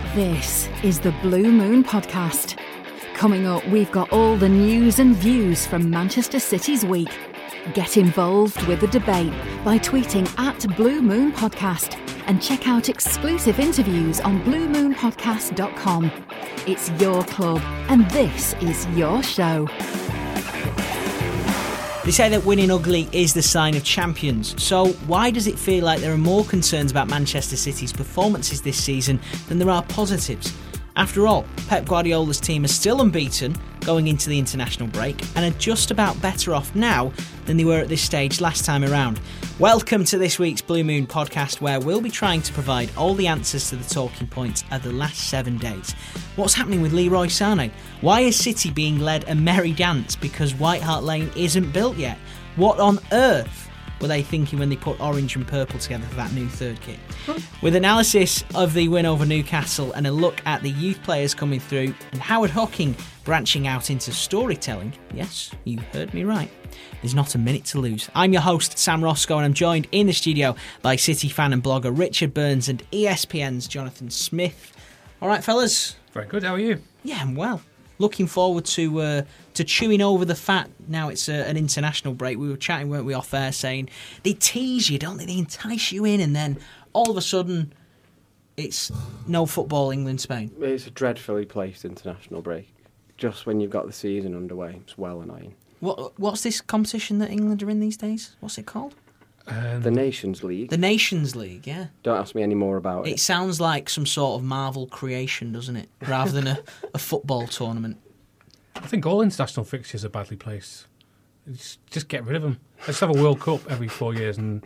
This is the Blue Moon Podcast. Coming up, we've got all the news and views from Manchester City's week. Get involved with the debate by tweeting at Blue Moon Podcast and check out exclusive interviews on bluemoonpodcast.com. It's your club and this is your show. They say that winning ugly is the sign of champions. So why does it feel like there are more concerns about Manchester City's performances this season than there are positives? After all, Pep Guardiola's team are still unbeaten going into the international break and are just about better off now than they were at this stage last time around. Welcome to this week's Blue Moon Podcast, where we'll be trying to provide all the answers to the talking points of the last 7 days. What's happening with Leroy Sané? Why is City being led a merry dance because White Hart Lane isn't built yet? What on earth were they thinking when they put orange and purple together for that new third kit? With analysis of the win over Newcastle and a look at the youth players coming through and Howard Hocking branching out into storytelling, yes, you heard me right, there's not a minute to lose. I'm your host, Sam Roscoe, and I'm joined in the studio by City fan and blogger Richard Burns and ESPN's Jonathan Smith. All right, fellas? Very good, how are you? Yeah, I'm well. Looking forward to chewing over the fat now it's an international break. We were chatting, weren't we, off air, saying they tease you, don't they? They entice you in, and then all of a sudden it's no football, England, Spain. It's a dreadfully placed international break. Just when you've got the season underway, it's well annoying. What's this competition that England are in these days? What's it called? The Nations League. The Nations League, yeah. Don't ask me any more about it. It sounds like some sort of Marvel creation, doesn't it? Rather than a football tournament. I think all international fixtures are badly placed. Just get rid of them. Let's have a World Cup every 4 years and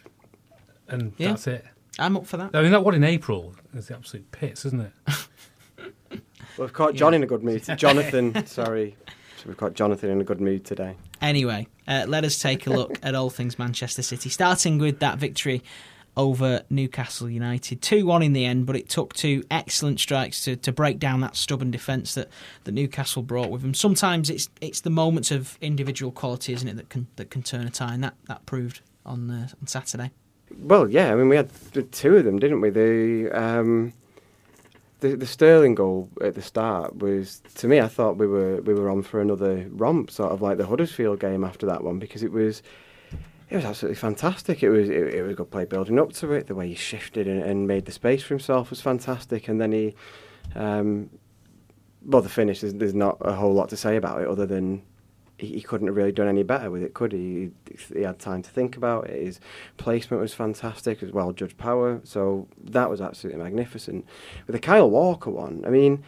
yeah, that's it. I'm up for that. I mean, that one in April is the absolute pits, isn't it? Well, we've caught John in a good mood. Jonathan, sorry. So we've got Jonathan in a good mood today. Anyway, let us take a look at all things Manchester City, starting with that victory over Newcastle United. 2-1 in the end, but it took two excellent strikes to break down that stubborn defence that Newcastle brought with them. Sometimes it's the moments of individual quality, isn't it, that can turn a tie, and that proved on Saturday. Well, yeah, I mean, we had two of them, didn't we? The Sterling goal at the start was, to me, I thought we were on for another romp, sort of like the Huddersfield game after that one, because it was absolutely fantastic. It was a good play building up to it. The way he shifted and made the space for himself was fantastic. And then he, the finish, there's not a whole lot to say about it other than he couldn't have really done any better with it, could he? He had time to think about it. His placement was fantastic, as well judged power. So that was absolutely magnificent. With the Kyle Walker one, I mean,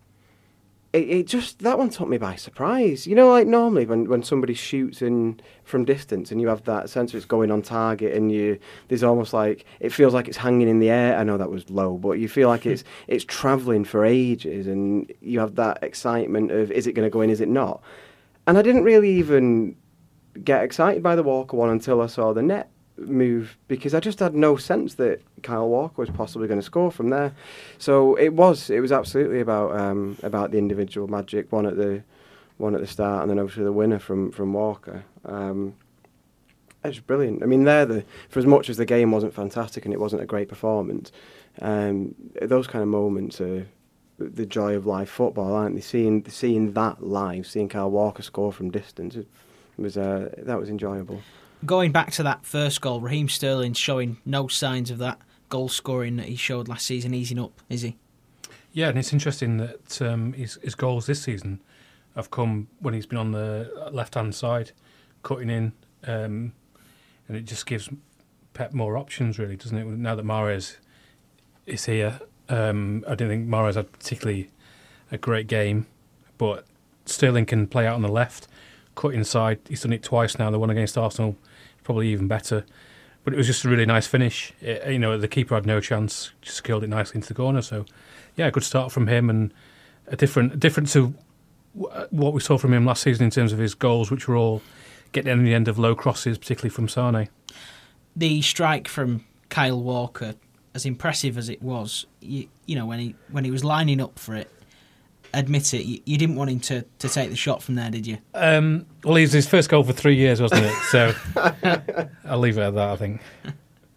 it just, that one took me by surprise. You know, like normally when somebody shoots in from distance and you have that sense of it's going on target and there's almost like, it feels like it's hanging in the air. I know that was low, but you feel like it's travelling for ages and you have that excitement of, is it going to go in, is it not? And I didn't really even get excited by the Walker one until I saw the net move, because I just had no sense that Kyle Walker was possibly going to score from there. So it was absolutely about the individual magic, one at the start and then obviously the winner from Walker. It's brilliant. I mean, for as much as the game wasn't fantastic and it wasn't a great performance, those kind of moments are the joy of live football, aren't they? Seeing that live, seeing Kyle Walker score from distance, that was enjoyable. Going back to that first goal, Raheem Sterling showing no signs of that goal scoring that he showed last season easing up, is he? Yeah, and it's interesting that his goals this season have come when he's been on the left-hand side, cutting in, and it just gives Pep more options, really, doesn't it? Now that Mahrez is here, I don't think Mahrez had particularly a great game, but Sterling can play out on the left, cut inside. He's done it twice now. The one against Arsenal, probably even better. But it was just a really nice finish. The keeper had no chance, just killed it nicely into the corner. So, yeah, a good start from him, and a different to what we saw from him last season in terms of his goals, which were all getting in the end of low crosses, particularly from Sané. The strike from Kyle Walker, as impressive as it was, you know, when he was lining up for it, admit it, you didn't want him to take the shot from there, did you? Well, it was his first goal for 3 years, wasn't it? So I'll leave it at that, I think.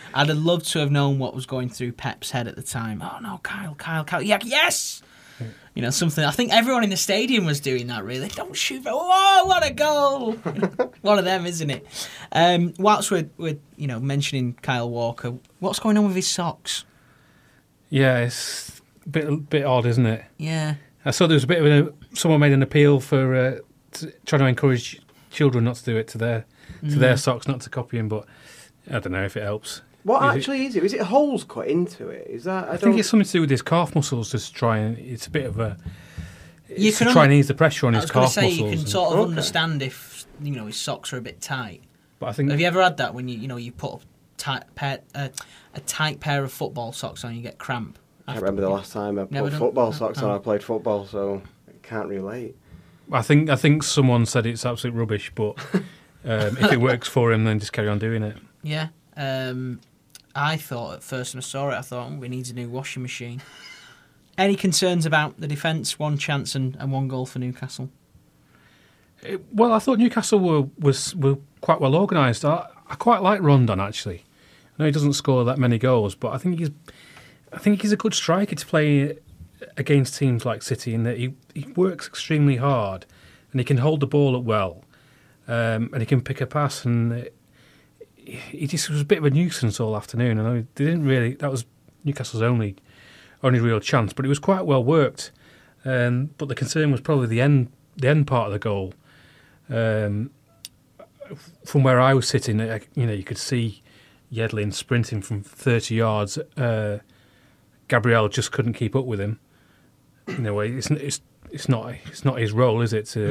I'd have loved to have known what was going through Pep's head at the time. Oh no, Kyle. Yeah, yes! You know, something. I think everyone in the stadium was doing that, really. Don't shoot. Oh, what a goal! One of them, isn't it? Whilst we're mentioning Kyle Walker, what's going on with his socks? Yeah, it's a bit odd, isn't it? Yeah. I saw there was a bit of someone made an appeal for trying to encourage children not to do it to their socks, not to copy him, but I don't know if it helps. What actually is it? Is it holes cut into it? Is that? I think it's something to do with his calf muscles. Just try and it's a bit of a. You can try and ease the pressure on his calf muscles. You can sort of understand if his socks are a bit tight. But I think. Have you ever had that when you put a tight pair of football socks on, you get cramp? I can't remember the last time I put football socks on. I played football, so I can't relate. I think someone said it's absolute rubbish, but if it works for him, then just carry on doing it. Yeah. I thought at first when I saw it, we need a new washing machine. Any concerns about the defence? 1 chance and 1 goal for Newcastle. Well, I thought Newcastle were quite well organised. I quite like Rondon, actually. I know he doesn't score that many goals, but I think he's a good striker to play against teams like City in that he works extremely hard and he can hold the ball up well, and he can pick a pass, and he just was a bit of a nuisance all afternoon. I know they didn't really. That was Newcastle's only real chance, but it was quite well worked. But the concern was probably the end part of the goal. From where I was sitting, you could see Yedlin sprinting from 30 yards. Gabriel just couldn't keep up with him. In a way, it's not his role, is it?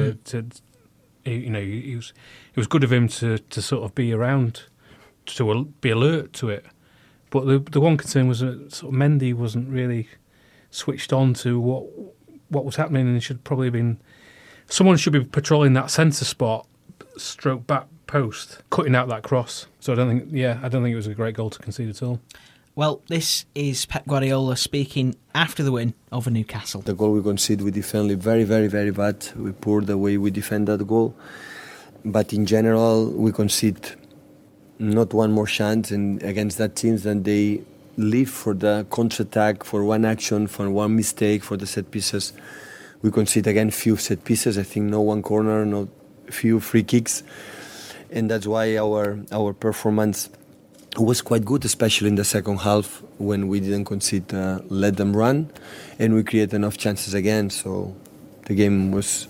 It was good of him to sort of be around, to be alert to it. But the one concern was that sort of Mendy wasn't really switched on to what was happening, and someone should be patrolling that centre spot, stroke back post, cutting out that cross. So I don't think it was a great goal to concede at all. Well, this is Pep Guardiola speaking after the win over Newcastle. The goal we conceded, we defended very, very, very bad. We poor the way we defend that goal. But in general, we concede not one more chance, and against that team, then they live for the counter-attack, for one action, for one mistake, for the set pieces. We concede again few set pieces. I think no one corner, no few free kicks, and that's why our performance was quite good, especially in the second half when we didn't concede, let them run, and we create enough chances again. So the game was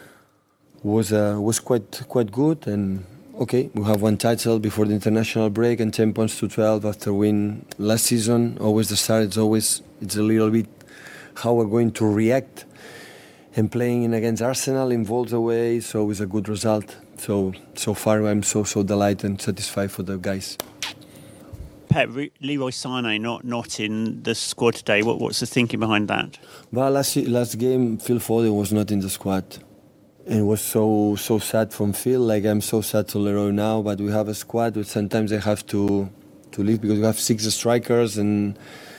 quite good, and okay, we have 1 title before the international break and 10 points to 12 after win last season. Always the start. It's a little bit how we're going to react, and playing in against Arsenal involves away, so it's a good result. So far I'm so delighted and satisfied for the guys. Pep, Leroy Sané not in the squad today. What's the thinking behind that? Well, last game Phil Foden was not in the squad. It was so sad from Phil. Like, I'm so sad to Leroy now, but we have a squad which sometimes I have to leave because we have 6 strikers and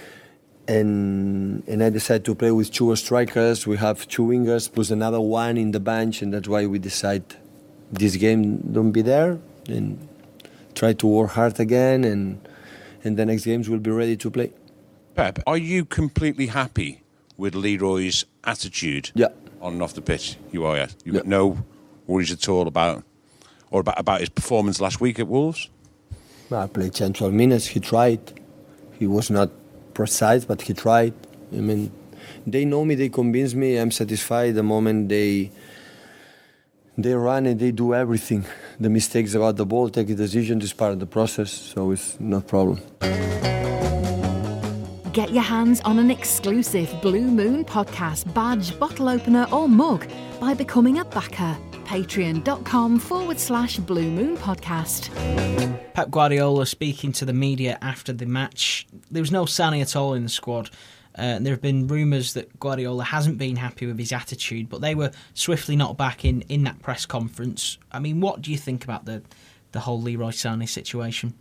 I decided to play with 2 strikers. We have 2 wingers plus another one in the bench, and that's why we decide this game don't be there and try to work hard again, and the next games we'll be ready to play. Pep, are you completely happy with Leroy's attitude? Yeah. On and off the pitch? You are, yes. You've got no worries at all about his performance last week at Wolves? Well, I played 10, 12 minutes. He tried. He was not precise, but he tried. I mean, they know me, they convince me, I'm satisfied the moment they run and they do everything. The mistakes about the ball, take a decision, this is part of the process, so it's no problem. Get your hands on an exclusive Blue Moon podcast badge, bottle opener or mug by becoming a backer. Patreon.com/Blue Moon Podcast. Pep Guardiola speaking to the media after the match. There was no Sané at all in the squad. There have been rumours that Guardiola hasn't been happy with his attitude, but they were swiftly not back in that press conference. I mean, what do you think about the whole Leroy Sané situation?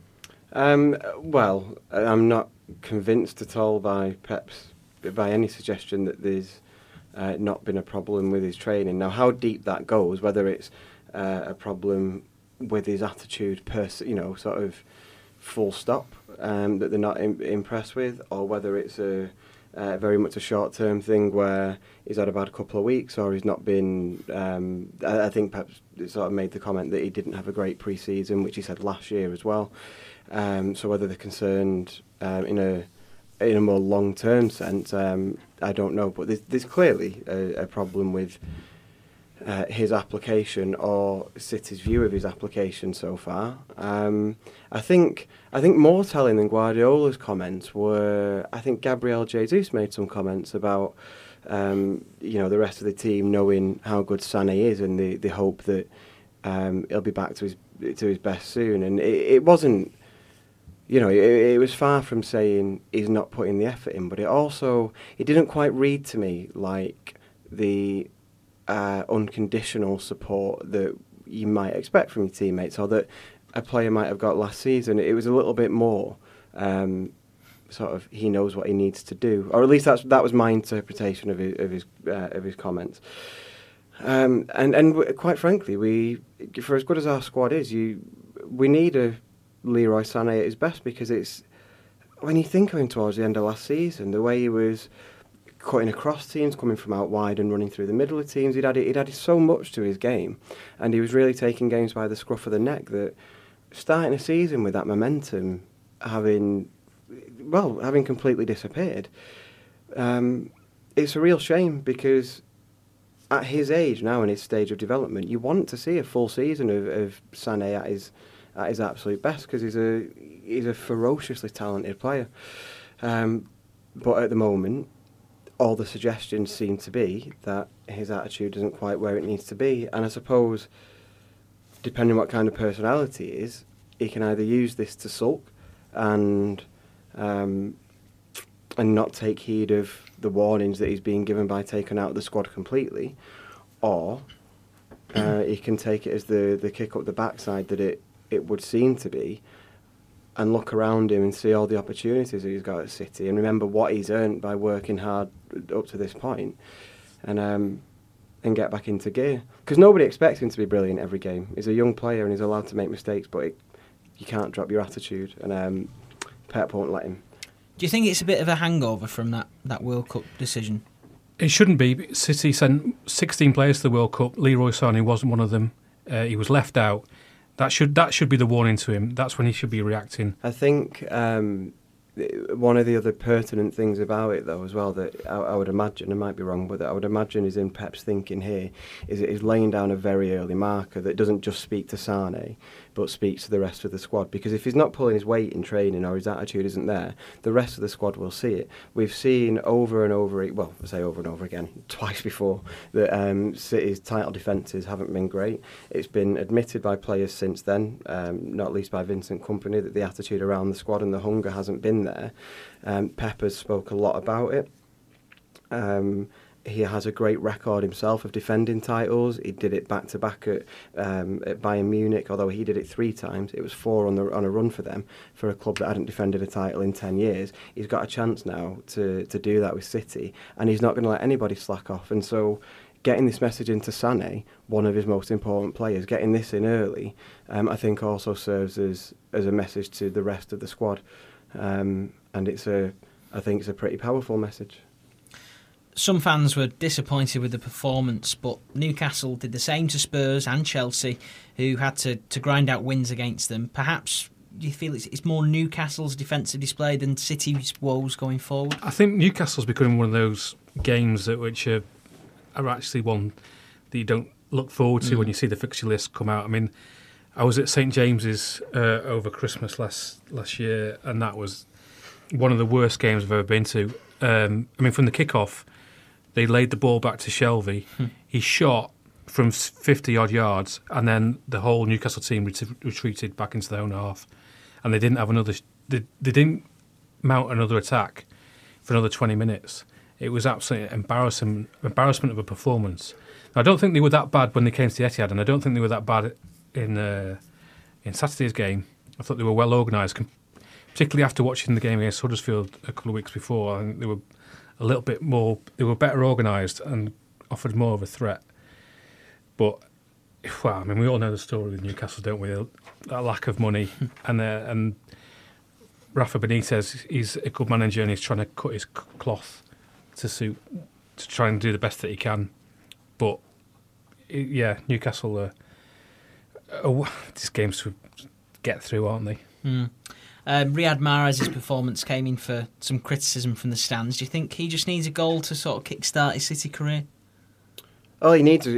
Well, I'm not convinced at all by any suggestion that there's not been a problem with his training. Now, how deep that goes, whether it's a problem with his attitude, sort of full stop, that they're not impressed with, or whether it's very much a short-term thing where he's had a bad couple of weeks, or he's not been. I think perhaps sort of made the comment that he didn't have a great pre-season, which he said last year as well. So whether they're concerned in a more long-term sense, I don't know. But there's clearly a problem with his application, or City's view of his application so far. I think more telling than Guardiola's comments were, I think Gabriel Jesus made some comments about the rest of the team knowing how good Sané is, and the hope that he'll be back to his best soon. And it wasn't, it was far from saying he's not putting the effort in, but it didn't quite read to me like the unconditional support that you might expect from your teammates, or that a player might have got last season. It was a little bit more sort of, he knows what he needs to do, or at least that was my interpretation of his comments. And quite frankly, for as good as our squad is, we need a Leroy Sané at his best, because it's, when you think of him towards the end of last season, the way he was cutting across teams, coming from out wide and running through the middle of teams, he'd added so much to his game, and he was really taking games by the scruff of the neck. That starting a season with that momentum having completely disappeared, it's a real shame, because at his age now, in his stage of development, you want to see a full season of Sané at his absolute best, because he's a ferociously talented player. But at the moment, all the suggestions seem to be that his attitude isn't quite where it needs to be. And I suppose, depending on what kind of personality he is, he can either use this to sulk and not take heed of the warnings that he's being given by taking out the squad completely, or he can take it as the kick up the backside that it would seem to be, and look around him and see all the opportunities that he's got at City, and remember what he's earned by working hard up to this point, and get back into gear. Because nobody expects him to be brilliant every game. He's a young player and he's allowed to make mistakes, but you can't drop your attitude, and Pep won't let him. Do you think it's a bit of a hangover from that World Cup decision? It shouldn't be. City sent 16 players to the World Cup. Leroy Sané wasn't one of them. He was left out. That should be the warning to him. That's when he should be reacting. I think one of the other pertinent things about it, though, as well, that I would imagine, I might be wrong, but that I would imagine is in Pep's thinking here, is it is laying down a very early marker that doesn't just speak to Sané, but speaks to the rest of the squad. Because if he's not pulling his weight in training, or his attitude isn't there, the rest of the squad will see it. We've seen over and over again, twice before, that City's title defences haven't been great. It's been admitted by players since then, not least by Vincent Kompany, that the attitude around the squad and the hunger hasn't been there. Pep has spoke a lot about it. He has a great record himself of defending titles. He did it back-to-back at Bayern Munich, although he did it 3 times. It was 4 on a run for them, for a club that hadn't defended a title in 10 years. He's got a chance now to do that with City, and he's not going to let anybody slack off. And so getting this message into Sané, one of his most important players, getting this in early, I think also serves as a message to the rest of the squad. And I think it's a pretty powerful message. Some fans were disappointed with the performance, but Newcastle did the same to Spurs and Chelsea, who had to grind out wins against them. Perhaps do you feel it's more Newcastle's defensive display than City's woes going forward? I think Newcastle's becoming one of those games which are actually one that you don't look forward to when you see the fixture list come out. I mean, I was at St James's over Christmas last year, and that was one of the worst games I've ever been to. I mean, from the kick-off, they laid the ball back to Shelvey. He shot from 50-odd yards, and then the whole Newcastle team retreated back into their own half, and they didn't have another. They didn't mount another attack for another 20 minutes. It was absolutely embarrassment of a performance. I don't think they were that bad when they came to the Etihad, and I don't think they were that bad in Saturday's game. I thought they were well organised, particularly after watching the game against Huddersfield a couple of weeks before. I think they were a little bit more. They were better organised and offered more of a threat. But well, I mean, we all know the story with Newcastle, don't we? That lack of money, and Rafa Benitez, he's a good manager and he's trying to cut his cloth to try and do the best that he can. But Newcastle these games to get through, aren't they? Riyad Mahrez's performance came in for some criticism from the stands. Do you think he just needs a goal to sort of kickstart his City career? Oh, he needs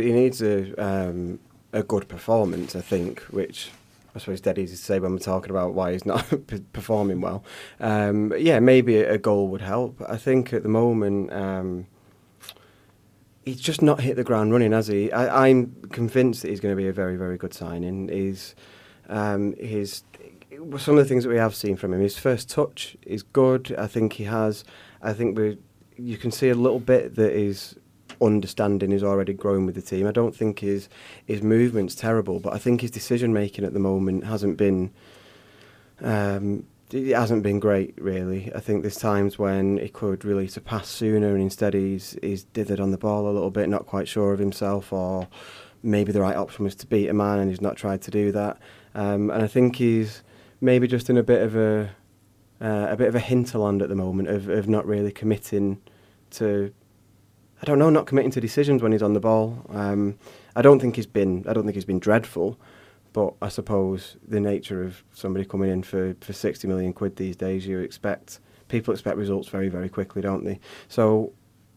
a good performance, I think, which I suppose is dead easy to say when we're talking about why he's not performing well. Maybe a goal would help. I think at the moment he's just not hit the ground running, has he? I'm convinced that he's going to be a very, very good signing. Some of the things that we have seen from him, his first touch is good. I think you can see a little bit that his understanding is already growing with the team. I don't think his movement's terrible, but I think his decision making at the moment hasn't been great, really. I think there's times when he could release a pass sooner and instead he's dithered on the ball a little bit, not quite sure of himself, or maybe the right option was to beat a man and he's not tried to do that. And I think he's maybe just in a bit of a hinterland at the moment of not really committing to, not committing to decisions when he's on the ball. I don't think he's been dreadful, but I suppose the nature of somebody coming in for 60 million quid these days, people expect results very, very quickly, don't they? So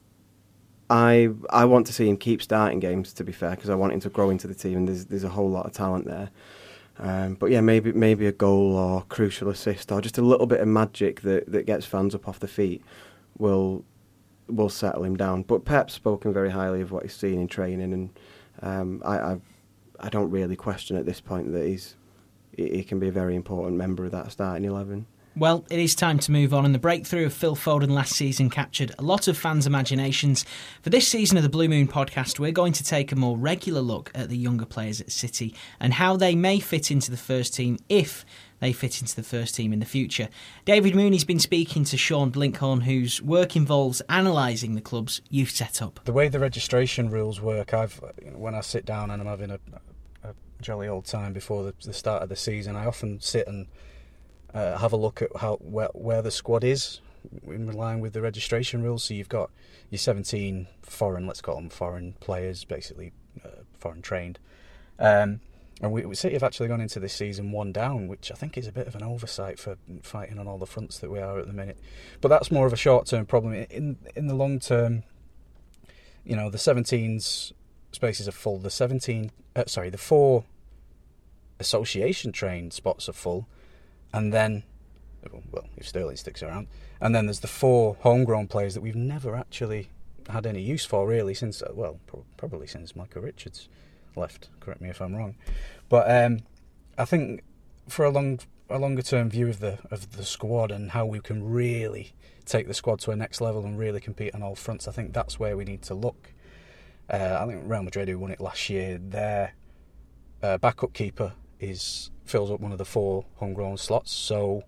I want to see him keep starting games, to be fair, because I want him to grow into the team, and there's a whole lot of talent there. But yeah, maybe a goal or crucial assist or just a little bit of magic that gets fans up off the feet will settle him down. But Pep's spoken very highly of what he's seen in training, and I don't really question at this point that he can be a very important member of that starting 11. Well, it is time to move on, and the breakthrough of Phil Foden last season captured a lot of fans' imaginations. For this season of the Blue Moon podcast, we're going to take a more regular look at the younger players at City and how they may fit into the first team, if they fit into the first team in the future. David Mooney's been speaking to Sean Blinkhorn, whose work involves analysing the club's youth setup. The way the registration rules work, when I sit down and I'm having a jolly old time before the start of the season, I often sit and have a look at where the squad is in line with the registration rules. So you've got your 17 foreign, let's call them foreign players, basically foreign trained. And we City have actually gone into this season one down, which I think is a bit of an oversight for fighting on all the fronts that we are at the minute. But that's more of a short-term problem. In the long term, the 17's spaces are full. The 4 association-trained spots are full. And then, well, if Sterling sticks around, and then there's the 4 homegrown players that we've never actually had any use for, really, since, probably since Michael Richards left. Correct me if I'm wrong. But I think for a longer term view of the squad and how we can really take the squad to a next level and really compete on all fronts, I think that's where we need to look. I think Real Madrid, who won it last year, their backup keeper fills up one of the 4 homegrown slots, so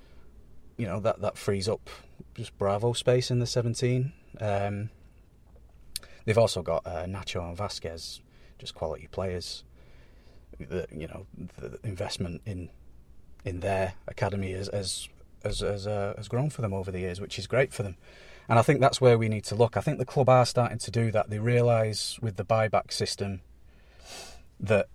that frees up just Bravo space in the 17. They've also got Nacho and Vasquez, just quality players. The investment in their academy has grown for them over the years, which is great for them. And I think that's where we need to look. I think the club are starting to do that. They realise with the buyback system that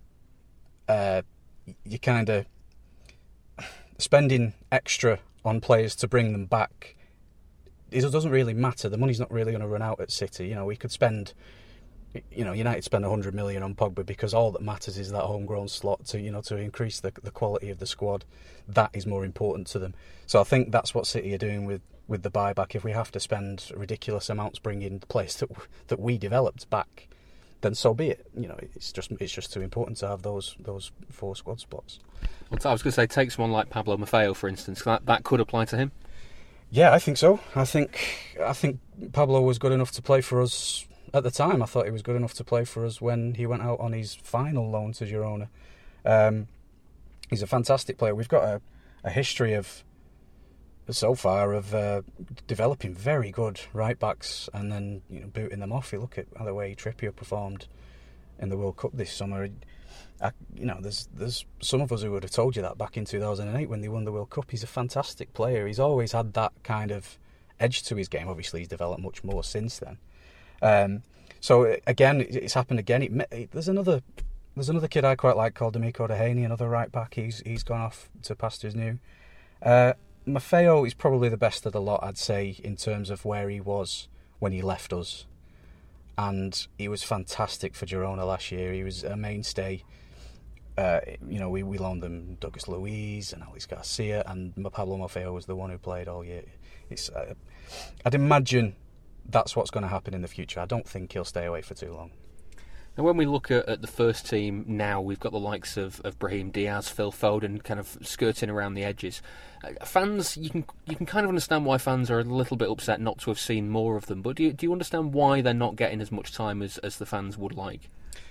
you kind of spending extra on players to bring them back, it doesn't really matter. The money's not really going to run out at City. We could spend, United spend 100 million on Pogba because all that matters is that homegrown slot to increase the quality of the squad. That is more important to them. So I think that's what City are doing with the buyback. If we have to spend ridiculous amounts bringing players that we developed back, then so be it. It's just too important to have those 4 squad spots. Well, I was going to say, take someone like Pablo Maffeo, for instance. That could apply to him. Yeah, I think so. I think Pablo was good enough to play for us at the time. I thought he was good enough to play for us when he went out on his final loan to Girona. He's a fantastic player. We've got a history so far of developing very good right backs and then booting them off. You look at the way Trippier performed in the World Cup this summer. there's some of us who would have told you that back in 2008 when they won the World Cup. He's a fantastic player. He's always had that kind of edge to his game. Obviously, he's developed much more since then. So again, it's happened again. There's another kid I quite like called D'Amico Dehaney, another right back. He's gone off to pastures new. Maffeo is probably the best of the lot, I'd say, in terms of where he was when he left us. And he was fantastic for Girona last year. He was a mainstay. We loaned them Douglas Luiz and Alex Garcia, and Pablo Maffeo was the one who played all year. I'd imagine that's what's going to happen in the future. I don't think he'll stay away for too long. And when we look at the first team now, we've got the likes of Brahim Diaz, Phil Foden, kind of skirting around the edges. Fans, you can kind of understand why fans are a little bit upset not to have seen more of them. But do you understand why they're not getting as much time as the fans would like?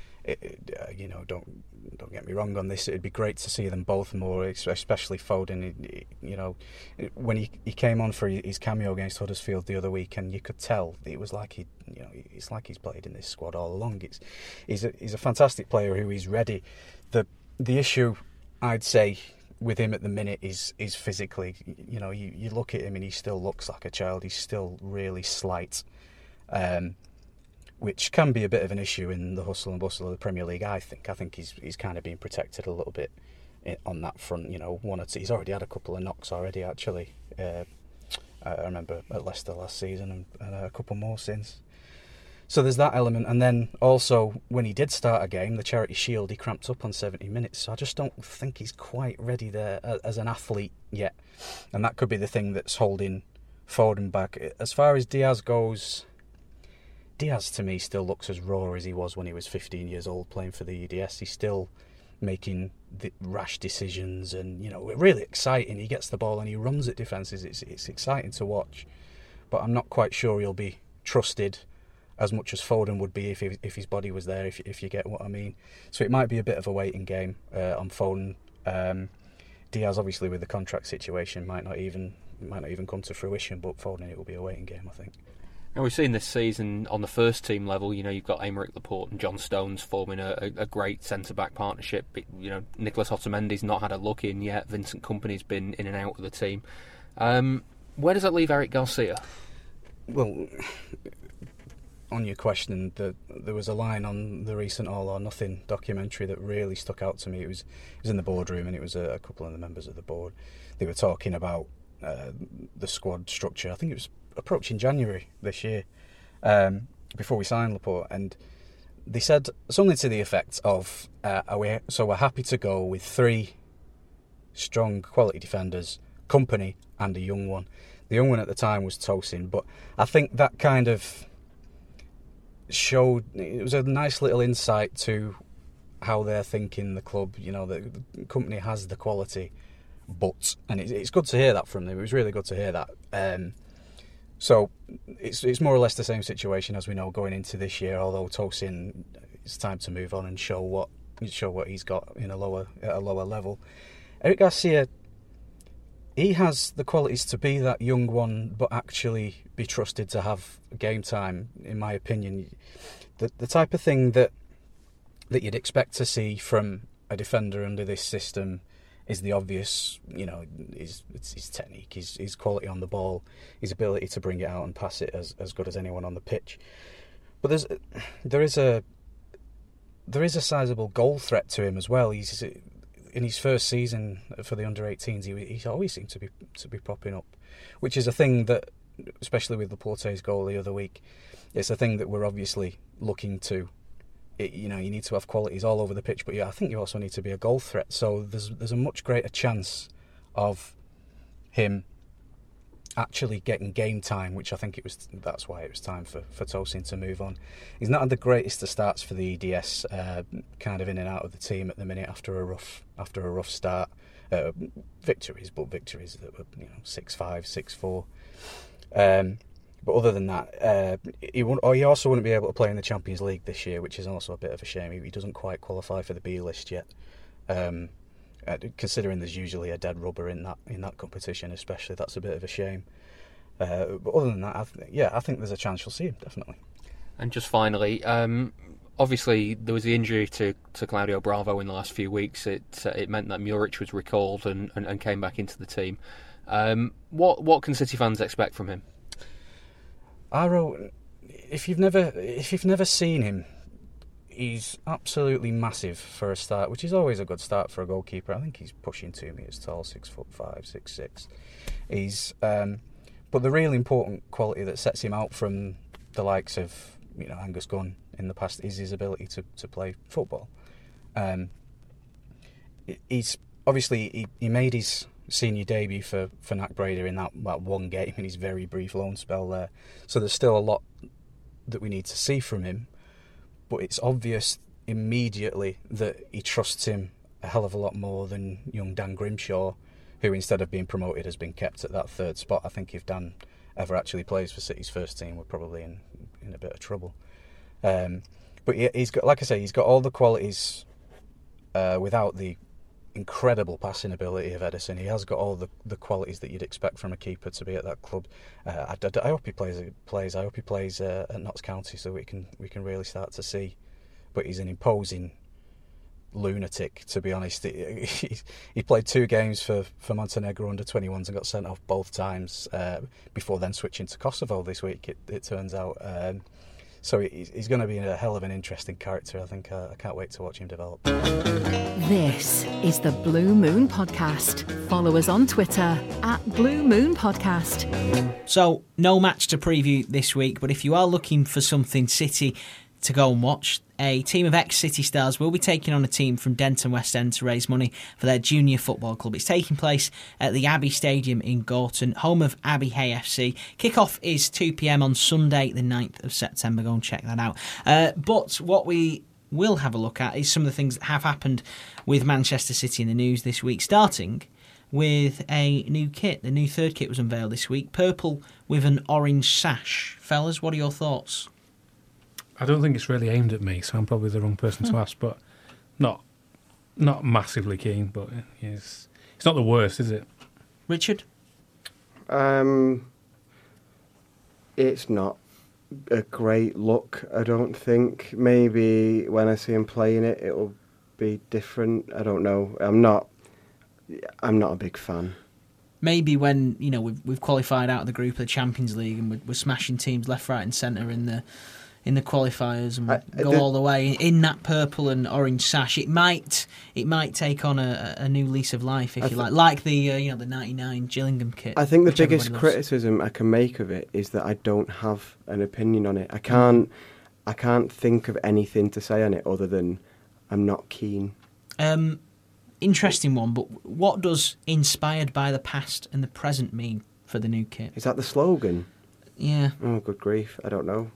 Don't get me wrong on this. It'd be great to see them both more, especially Foden. When he came on for his cameo against Huddersfield the other week, and you could tell it was like it's like he's played in this squad all along. He's a fantastic player who is ready. The issue, I'd say, with him at the minute is physically. You look at him and he still looks like a child. He's still really slight. Which can be a bit of an issue in the hustle and bustle of the Premier League, I think. I think he's kind of being protected a little bit on that front. One or two. He's already had a couple of knocks already, actually. I remember at Leicester last season and a couple more since. So there's that element. And then also, when he did start a game, the Charity Shield, he cramped up on 70 minutes. So I just don't think he's quite ready there as an athlete yet. And that could be the thing that's holding Foden back. As far as Diaz goes, Diaz to me still looks as raw as he was when he was 15 years old playing for the EDS. He's still making the rash decisions and, really exciting. He gets the ball and he runs at defences. It's exciting to watch. But I'm not quite sure he'll be trusted as much as Foden would be if his body was there, if you get what I mean. So it might be a bit of a waiting game on Foden. Diaz, obviously, with the contract situation, might not even come to fruition, but Foden, it will be a waiting game, I think. And we've seen this season on the first team level, you've got Aymeric Laporte and John Stones forming a great centre-back partnership. Nicolas Otamendi's not had a look in yet. Vincent Kompany's been in and out of the team. Where does that leave Eric Garcia? Well, on your question, there was a line on the recent All or Nothing documentary that really stuck out to me. It was in the boardroom, and it was a couple of the members of the board. They were talking about the squad structure. I think it was approaching January this year, before we signed Laporte, and they said something to the effect of, we're happy to go with 3 strong quality defenders, Kompany and a young one. The young one at the time was Tosin, but I think that kind of showed, it was a nice little insight to how they're thinking the club. The Kompany has the quality, and it's good to hear that from them. It was really good to hear that. So it's more or less the same situation as we know going into this year. Although Tosin, it's time to move on and show what he's got at a lower level. Eric Garcia, he has the qualities to be that young one, but actually be trusted to have game time. In my opinion, the type of thing that you'd expect to see from a defender under this system is the obvious, it's his technique, his quality on the ball, his ability to bring it out and pass it as good as anyone on the pitch. But there is a sizable goal threat to him as well. He's in his first season for the under-18s, he always seemed to be popping up, which is a thing that, especially with Laporte's goal the other week, it's a thing that we're obviously looking to. You need to have qualities all over the pitch, but I think you also need to be a goal threat. So there's a much greater chance of him actually getting game time, which I think that's why it was time for Tosin to move on. He's not had the greatest of starts for the EDS, kind of in and out of the team at the minute after a rough start. Victories that were 6-5, 6-4. But other than that, he also wouldn't be able to play in the Champions League this year, which is also a bit of a shame. He doesn't quite qualify for the B list yet, considering there's usually a dead rubber in that competition. Especially, that's a bit of a shame. But other than that, I think there's a chance you'll see him definitely. And just finally, obviously there was the injury to Claudio Bravo in the last few weeks. It meant that Muric was recalled and came back into the team. What can City fans expect from him? Aro, if you've never seen him, he's absolutely massive for a start, which is always a good start for a goalkeeper. I think he's pushing 2 meters tall, 6'5", 6'6". He's but the really important quality that sets him out from the likes of Angus Gunn in the past is his ability to play football. He's obviously he made his senior debut for Nac Breda in that one game in his very brief loan spell there. So there's still a lot that we need to see from him, but it's obvious immediately that he trusts him a hell of a lot more than young Dan Grimshaw, who instead of being promoted has been kept at that third spot. I think if Dan ever actually plays for City's first team, we're probably in a bit of trouble. But he's got, like I say, he's got all the qualities without the incredible passing ability of Ederson. He has got all the qualities that you'd expect from a keeper to be at that club. I hope he plays. I hope he plays at Notts County so we can really start to see. But he's an imposing lunatic, to be honest. He played 2 games for Montenegro under 21s and got sent off both times before then switching to Kosovo this week. It turns out. So he's going to be a hell of an interesting character. I think I can't wait to watch him develop. This is the Blue Moon Podcast. Follow us on Twitter @Blue Moon Podcast. So, no match to preview this week, but if you are looking for something City to go and watch, a team of ex-City stars will be taking on a team from Denton West End to raise money for their junior football club. It's taking place at the Abbey Stadium in Gorton, home of Abbey Hay FC. Kick-off is 2 p.m. on Sunday, the 9th of September. Go and check that out. But what we will have a look at is some of the things that have happened with Manchester City in the news this week, starting with a new kit. The new third kit was unveiled this week, purple with an orange sash. Fellas, what are your thoughts? I don't think it's really aimed at me, so I'm probably the wrong person to ask, but not massively keen, but it's not the worst, is it? Richard? It's not a great look, I don't think. Maybe when I see him playing it, it'll be different. I don't know. I'm not a big fan. Maybe when we've qualified out of the group of the Champions League and we're smashing teams left, right, and centre in the qualifiers and go all the way in that purple and orange sash, it might take on a new lease of life, if you like the the '99 Gillingham kit. I think the biggest criticism I can make of it is that I don't have an opinion on it. I can't think of anything to say on it other than I'm not keen. Interesting one, but what does inspired by the past and the present mean for the new kit? Is that the slogan? Yeah. Oh, good grief. I don't know.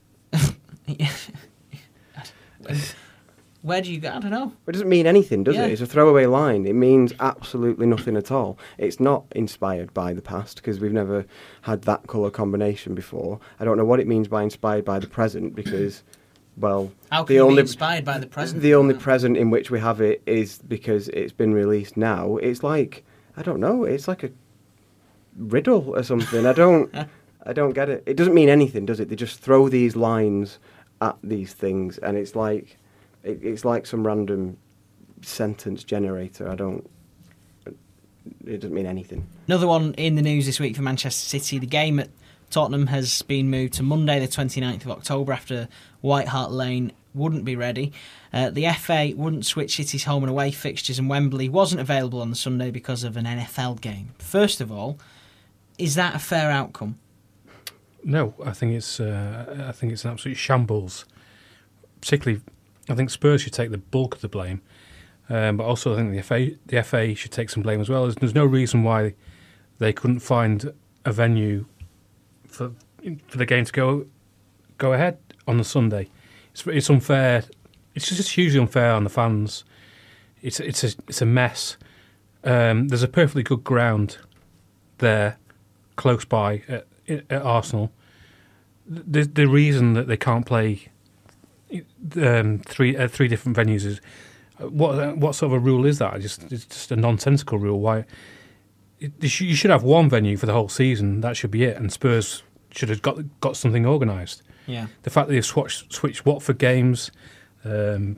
Where do you go? I don't know. It doesn't mean anything, does it? It's a throwaway line. It means absolutely nothing at all. It's not inspired by the past because we've never had that colour combination before. I don't know what it means by inspired by the present because, well, how can it be inspired by the present? The only present in which we have it is because it's been released now. It's like, I don't know, it's like a riddle or something. I don't get it. It doesn't mean anything, does it? They just throw these lines at these things, and it's like some random sentence generator. It doesn't mean anything. Another one in the news this week for Manchester City. The game at Tottenham has been moved to Monday, the 29th of October, after White Hart Lane wouldn't be ready. The FA wouldn't switch City's home and away fixtures, and Wembley wasn't available on the Sunday because of an NFL game. First of all, is that a fair outcome? No, I think it's an absolute shambles. Particularly, I think Spurs should take the bulk of the blame, but also I think the FA should take some blame as well. There's no reason why they couldn't find a venue for the game to go ahead on the Sunday. It's unfair. It's just hugely unfair on the fans. It's a mess. There's a perfectly good ground there, close by at Arsenal. The reason that they can't play three different venues is what sort of a rule is that? It's just a nonsensical rule. Why you should have one venue for the whole season. That should be it. And Spurs should have got something organised. Yeah. The fact that they've switched Watford games, they're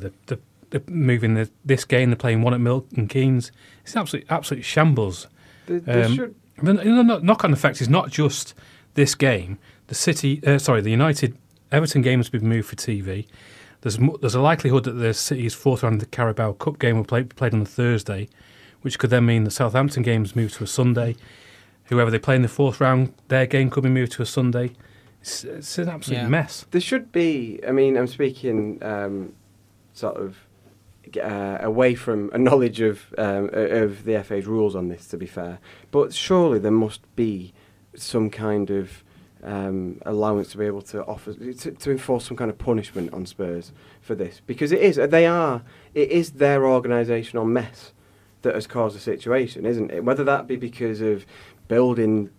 moving this game, they're playing one at Milton Keynes. It's absolute shambles. The knock-on effect is not just this game. The United Everton game has been moved for TV. There's a likelihood that the City's fourth round of the Carabao Cup game will be played on a Thursday, which could then mean the Southampton game's moved to a Sunday. Whoever they play in the fourth round, their game could be moved to a Sunday. It's an absolute mess. There should be. I mean, I'm speaking sort of away from a knowledge of the FA's rules on this, to be fair. But surely there must be some kind of allowance to be able to offer to enforce some kind of punishment on Spurs for this, because it is their organisational mess that has caused the situation, isn't it? Whether that be because of buildings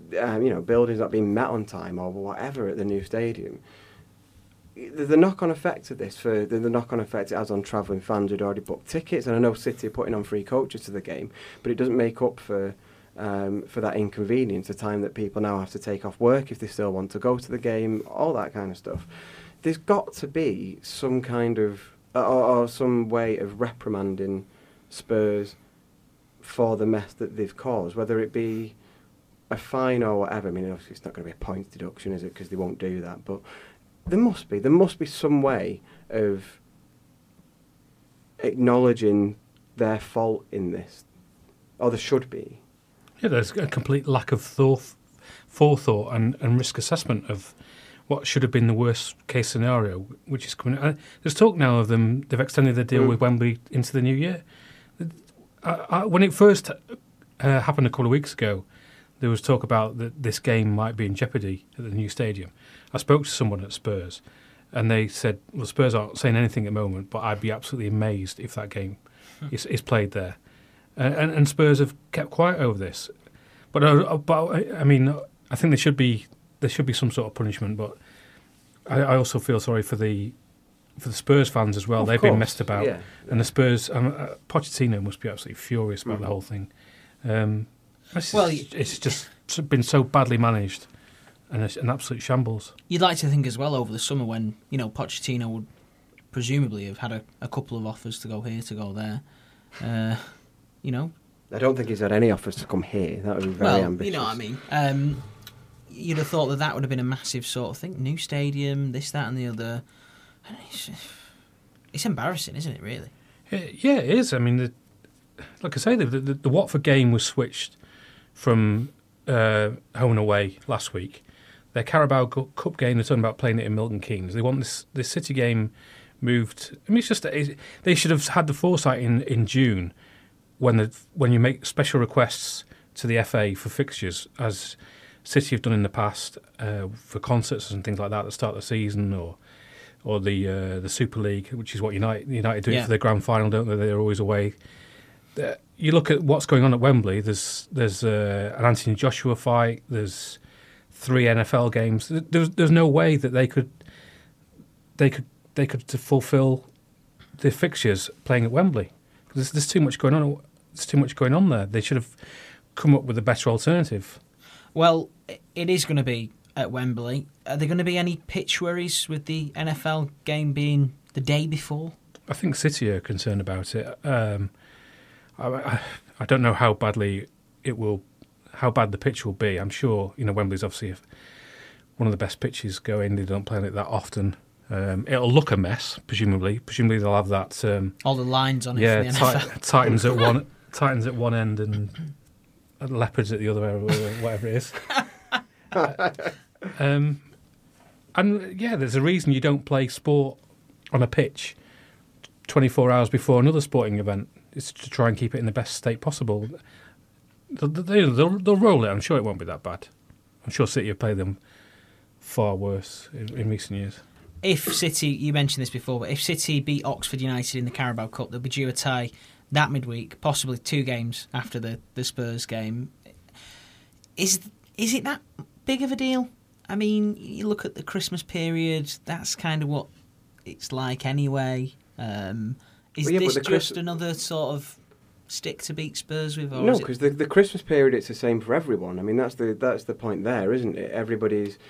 not being met on time or whatever at the new stadium. The knock-on effect of this, the knock-on effect it has on travelling fans who'd already booked tickets, and I know City are putting on free coaches to the game, but it doesn't make up for that inconvenience, the time that people now have to take off work if they still want to go to the game, all that kind of stuff. There's got to be some kind of or some way of reprimanding Spurs for the mess that they've caused, whether it be a fine or whatever. I mean, obviously it's not going to be a points deduction, is it? Because they won't do that. But there must be some way of acknowledging their fault in this, or there should be. Yeah, there's a complete lack of forethought and risk assessment of what should have been the worst case scenario, which is coming. There's talk now of they've extended their deal with Wembley into the new year. When it first happened a couple of weeks ago, there was talk about that this game might be in jeopardy at the new stadium. I spoke to someone at Spurs, and they said, well, Spurs aren't saying anything at the moment, but I'd be absolutely amazed if that game is played there. And Spurs have kept quiet over this. But I mean, I think there should be some sort of punishment, but I also feel sorry for the Spurs fans as well. They've been messed about. Yeah. And the Spurs, Pochettino must be absolutely furious about the whole thing. It's just been so badly managed, and it's an absolute shambles. You'd like to think as well over the summer when Pochettino would presumably have had a couple of offers to go here, to go there. I don't think he's had any offers to come here. That would be very ambitious. You know what I mean. You'd have thought that would have been a massive sort of thing. New stadium, this, that, and the other. It's embarrassing, isn't it? Really. Yeah, it is. I mean, like I say, the Watford game was switched from home and away last week. Their Carabao Cup game, they're talking about playing it in Milton Keynes. They want this City game moved. I mean, it's just they should have had the foresight in June when you make special requests to the FA for fixtures, as City have done in the past for concerts and things like that at the start of the season, or the Super League, which is what United do for the grand final, don't they? They're always away. You look at what's going on at Wembley. There's an Anthony Joshua fight. There's 3 NFL games. There's no way that they could fulfil the fixtures playing at Wembley. There's too much going on. There's too much going on there. They should have come up with a better alternative. Well, it is going to be at Wembley. Are there going to be any pitch worries with the NFL game being the day before? I think City are concerned about it. I don't know how bad the pitch will be. I'm sure Wembley's obviously one of the best pitches going. They don't play on it that often. It'll look a mess, presumably. Presumably they'll have that. All the lines on it. For the NFL. Titans at one end and leopards at the other end, or whatever it is. And there's a reason you don't play sport on a pitch 24 hours before another sporting event. It's to try and keep it in the best state possible. They'll roll it. I'm sure it won't be that bad. I'm sure City have played them far worse in recent years. If City, you mentioned this before, but if City beat Oxford United in the Carabao Cup, they'll be due a tie that midweek, possibly 2 games after the Spurs game. Is it that big of a deal? I mean, you look at the Christmas period, that's kind of what it's like anyway. Is this just another sort of stick to beat Spurs with? Or no, because the Christmas period, it's the same for everyone. I mean, that's the point there, isn't it? Everybody's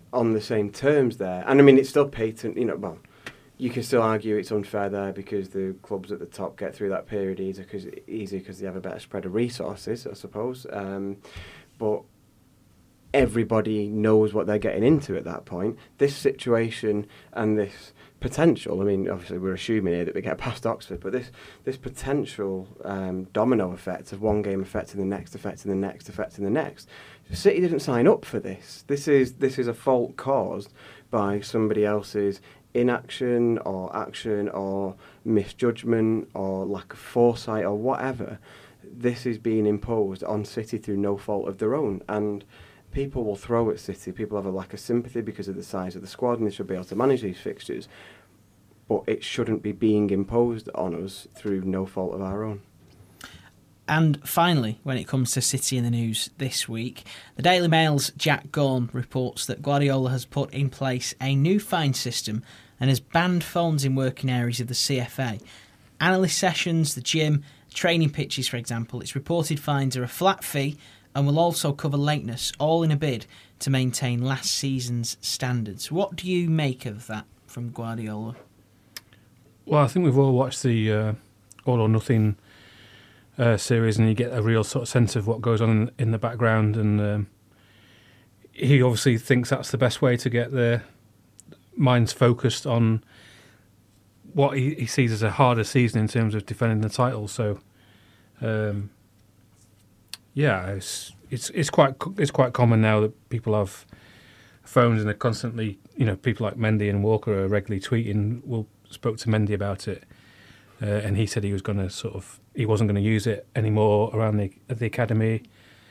on the same terms there. And I mean, it's still patent, well, you can still argue it's unfair there because the clubs at the top get through that period easier because they have a better spread of resources, I suppose. But everybody knows what they're getting into at that point. This situation and this potential, I mean, obviously we're assuming here that we get past Oxford, but this potential domino effect of one game affecting the next, affecting the next, affecting the next. City didn't sign up for this. This is a fault caused by somebody else's inaction or action or misjudgment or lack of foresight or whatever. This is being imposed on City through no fault of their own, and people will throw at City. People have a lack of sympathy because of the size of the squad and they should be able to manage these fixtures, but it shouldn't be being imposed on us through no fault of our own. And finally, when it comes to City in the news this week, the Daily Mail's Jack Gaughan reports that Guardiola has put in place a new fine system and has banned phones in working areas of the CFA. Analyst sessions, the gym, training pitches, for example. Its reported fines are a flat fee and will also cover lateness, all in a bid to maintain last season's standards. What do you make of that from Guardiola? Well, I think we've all watched the All or Nothing series, and you get a real sort of sense of what goes on in the background, and he obviously thinks that's the best way to get their minds focused on what he sees as a harder season in terms of defending the title. So, it's quite common now that people have phones and they're constantly, people like Mendy and Walker are regularly tweeting. Spoke to Mendy about it, and he said he was going to he wasn't going to use it anymore around the academy.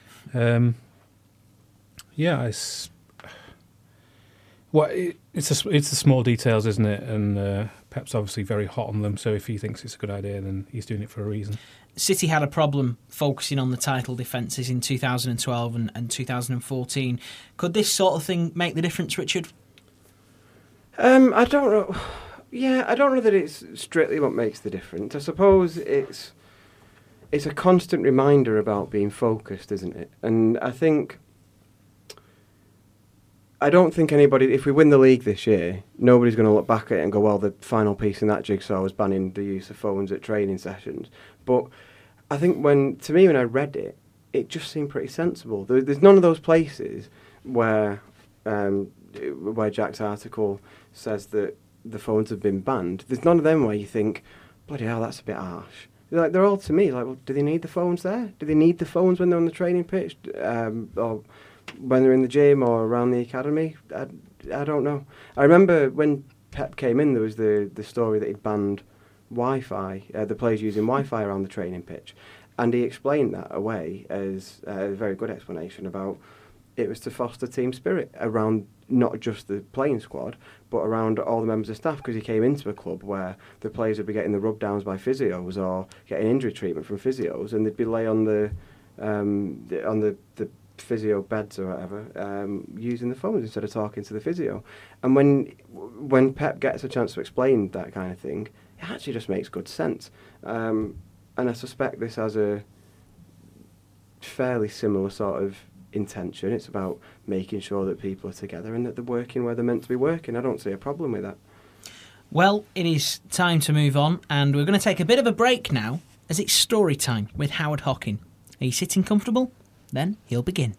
It's the small details, isn't it? And Pep's obviously very hot on them. So if he thinks it's a good idea, then he's doing it for a reason. City had a problem focusing on the title defences in 2012 and 2014. Could this sort of thing make the difference, Richard? I don't know. Yeah, I don't know that it's strictly what makes the difference. I suppose it's a constant reminder about being focused, isn't it? And I don't think anybody, if we win the league this year, nobody's going to look back at it and go, well, the final piece in that jigsaw was banning the use of phones at training sessions. But I think when I read it, it just seemed pretty sensible. There's none of those places where Jack's article says that the phones have been banned. There's none of them where you think, bloody hell, that's a bit harsh. They're all to me like, well, do they need the phones there? Do they need the phones when they're on the training pitch, or when they're in the gym or around the academy? I don't know. I remember when Pep came in, there was the story that he'd banned Wi-Fi, the players using Wi-Fi around the training pitch, and he explained that away as a very good explanation about it was to foster team spirit around not just the playing squad, but around all the members of staff, because he came into a club where the players would be getting the rub-downs by physios or getting injury treatment from physios, and they'd be lay on the physio beds or whatever, using the phones instead of talking to the physio. And when Pep gets a chance to explain that kind of thing, it actually just makes good sense. And I suspect this has a fairly similar sort of intention. It's about making sure that people are together and that they're working where they're meant to be working. I don't see a problem with that. Well, it is time to move on, and we're going to take a bit of a break now, as it's story time with Howard Hockin. Are you sitting comfortable? Then he'll begin.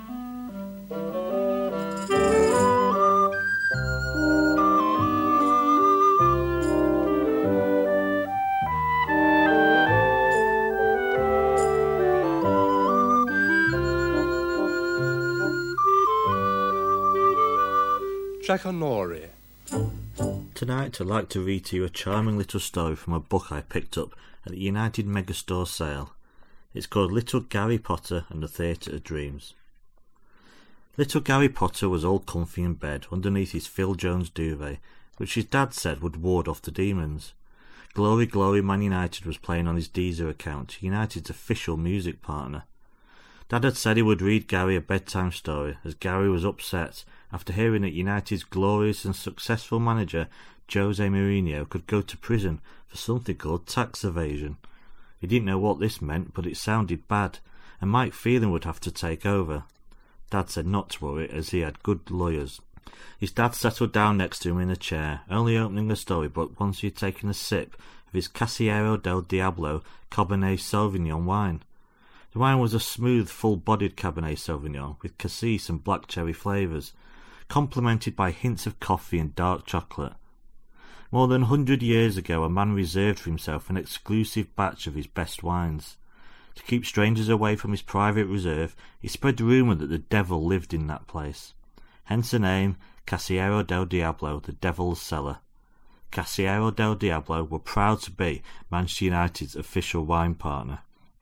Chakanori. Tonight I'd like to read to you a charming little story from a book I picked up at the United Megastore sale. It's called Little Gary Potter and the Theatre of Dreams. Little Gary Potter was all comfy in bed underneath his Phil Jones duvet, which his dad said would ward off the demons. Glory Glory Man United was playing on his Deezer account, United's official music partner. Dad had said he would read Gary a bedtime story, as Gary was upset after hearing that United's glorious and successful manager, Jose Mourinho, could go to prison for something called tax evasion. He didn't know what this meant, but it sounded bad, and Mike Phelan would have to take over. Dad said not to worry, as he had good lawyers. His dad settled down next to him in a chair, only opening the storybook once he had taken a sip of his Casillero del Diablo Cabernet Sauvignon wine. The wine was a smooth, full-bodied Cabernet Sauvignon with cassis and black cherry flavours, complemented by hints of coffee and dark chocolate. More than 100 years ago, a man reserved for himself an exclusive batch of his best wines. To keep strangers away from his private reserve, he spread the rumour that the devil lived in that place. Hence the name Casillero del Diablo, the Devil's Cellar. Casillero del Diablo were proud to be Manchester United's official wine partner.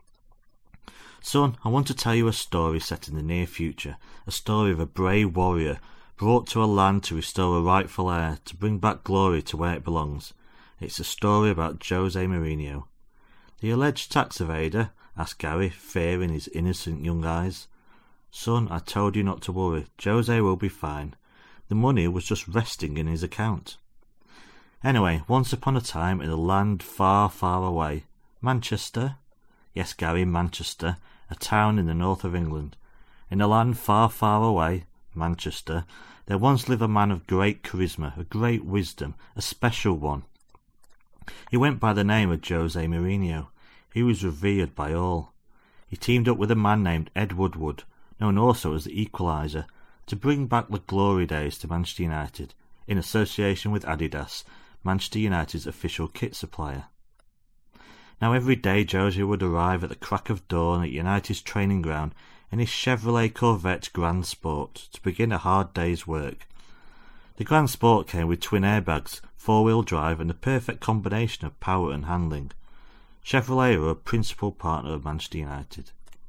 Son, I want to tell you a story set in the near future, a story of a brave warrior brought to a land to restore a rightful heir, to bring back glory to where it belongs. It's a story about Jose Mourinho. The alleged tax evader? Asked Gary, fear in his innocent young eyes. Son, I told you not to worry. Jose will be fine. The money was just resting in his account. Anyway, once upon a time in a land far, far away. Manchester? Yes, Gary, Manchester, a town in the north of England. In a land far, far away, Manchester, there once lived a man of great charisma, of great wisdom, a special one. He went by the name of Jose Mourinho. He was revered by all. He teamed up with a man named Ed Woodward, known also as the Equaliser, to bring back the glory days to Manchester United, in association with Adidas, Manchester United's official kit supplier. Now every day Jose would arrive at the crack of dawn at United's training ground in his Chevrolet Corvette Grand Sport to begin a hard day's work. The Grand Sport came with twin airbags, four-wheel drive and a perfect combination of power and handling. Chevrolet are a principal partner of Manchester United.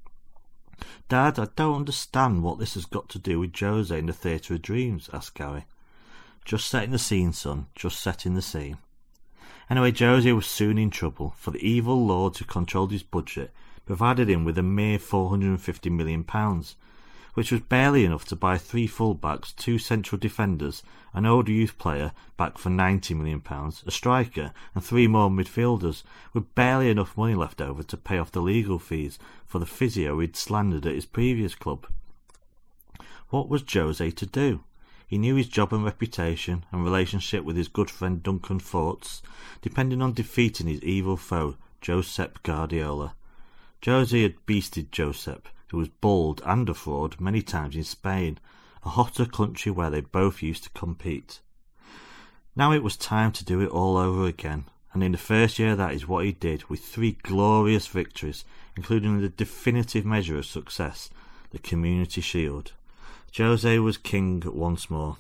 Dad, I don't understand what this has got to do with Jose in the Theatre of Dreams, asked Gary. Just setting the scene, son, just setting the scene. Anyway, Jose was soon in trouble, for the evil lords who controlled his budget provided him with a mere £450 million, which was barely enough to buy 3 full-backs, 2 central defenders, an older youth player backed for £90 million, a striker and 3 more midfielders, with barely enough money left over to pay off the legal fees for the physio he'd slandered at his previous club. What was Jose to do? He knew his job and reputation and relationship with his good friend Duncan Forts depended on defeating his evil foe, Josep Guardiola. Jose had beasted Josep, who was bald and a fraud, many times in Spain, a hotter country where they both used to compete. Now it was time to do it all over again, and in the first year that is what he did, with 3 glorious victories, including the definitive measure of success, the Community Shield. Jose was king once more.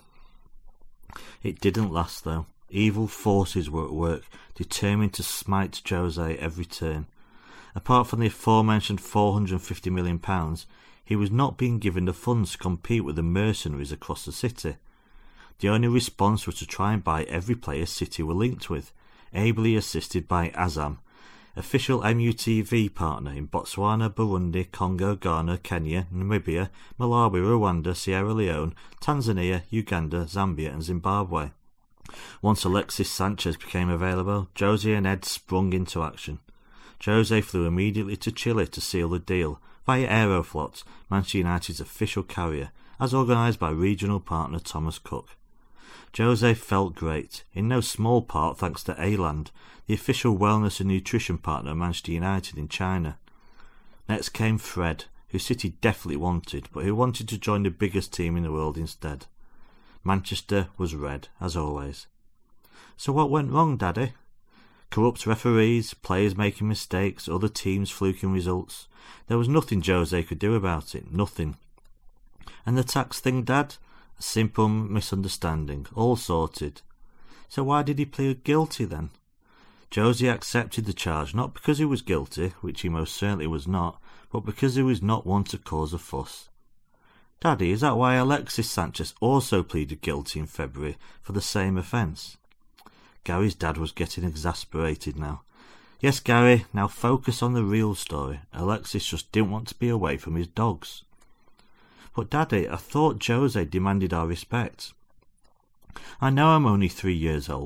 It didn't last though. Evil forces were at work, determined to smite Jose every turn. Apart from the aforementioned £450 million, he was not being given the funds to compete with the mercenaries across the city. The only response was to try and buy every player City were linked with, ably assisted by Azam, official MUTV partner in Botswana, Burundi, Congo, Ghana, Kenya, Namibia, Malawi, Rwanda, Sierra Leone, Tanzania, Uganda, Zambia and Zimbabwe. Once Alexis Sanchez became available, Jose and Ed sprung into action. Jose flew immediately to Chile to seal the deal, via Aeroflot, Manchester United's official carrier, as organised by regional partner Thomas Cook. Jose felt great, in no small part thanks to A-Land, the official wellness and nutrition partner of Manchester United in China. Next came Fred, who City definitely wanted, but who wanted to join the biggest team in the world instead. Manchester was red, as always. So what went wrong, Daddy? Corrupt referees, players making mistakes, other teams fluking results. There was nothing Jose could do about it, nothing. And the tax thing, Dad? A simple misunderstanding, all sorted. So why did he plead guilty then? Jose accepted the charge not because he was guilty, which he most certainly was not, but because he was not one to cause a fuss. Daddy, is that why Alexis Sanchez also pleaded guilty in February for the same offence? Gary's dad was getting exasperated now. Yes, Gary, now focus on the real story. Alexis just didn't want to be away from his dogs. But Daddy, I thought Jose demanded our respect. I know I'm only 3 years old,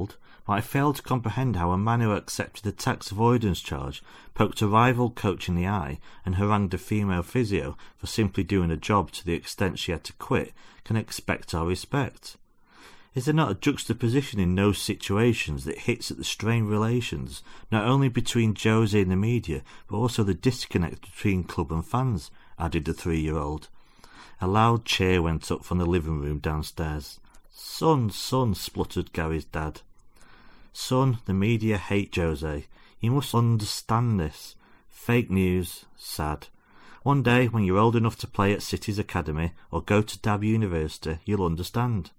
but I fail to comprehend how a man who accepted a tax avoidance charge, poked a rival coach in the eye, and harangued a female physio for simply doing a job to the extent she had to quit, can expect our respect. Is there not a juxtaposition in those situations that hits at the strained relations, not only between Jose and the media, but also the disconnect between club and fans, added the 3-year-old. A loud cheer went up from the living room downstairs. Son, spluttered Gary's dad. Son, the media hate Jose. You must understand this. Fake news. Sad. One day, when you're old enough to play at City's Academy or go to Derby University, you'll understand.